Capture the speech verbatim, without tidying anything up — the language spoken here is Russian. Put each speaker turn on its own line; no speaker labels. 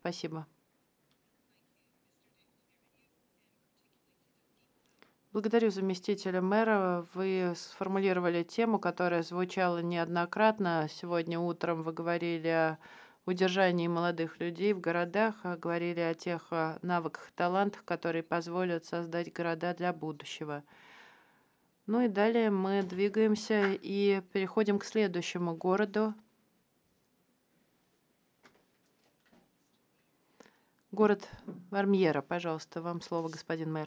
Спасибо. Благодарю заместителя мэра. Вы сформулировали тему, которая звучала неоднократно. Сегодня утром вы говорили о удержании молодых людей в городах, а говорили о тех а, навыках и талантах, которые позволят создать города для будущего. Ну и далее мы двигаемся и переходим к следующему городу. Город Армьера, пожалуйста, вам слово, господин мэр.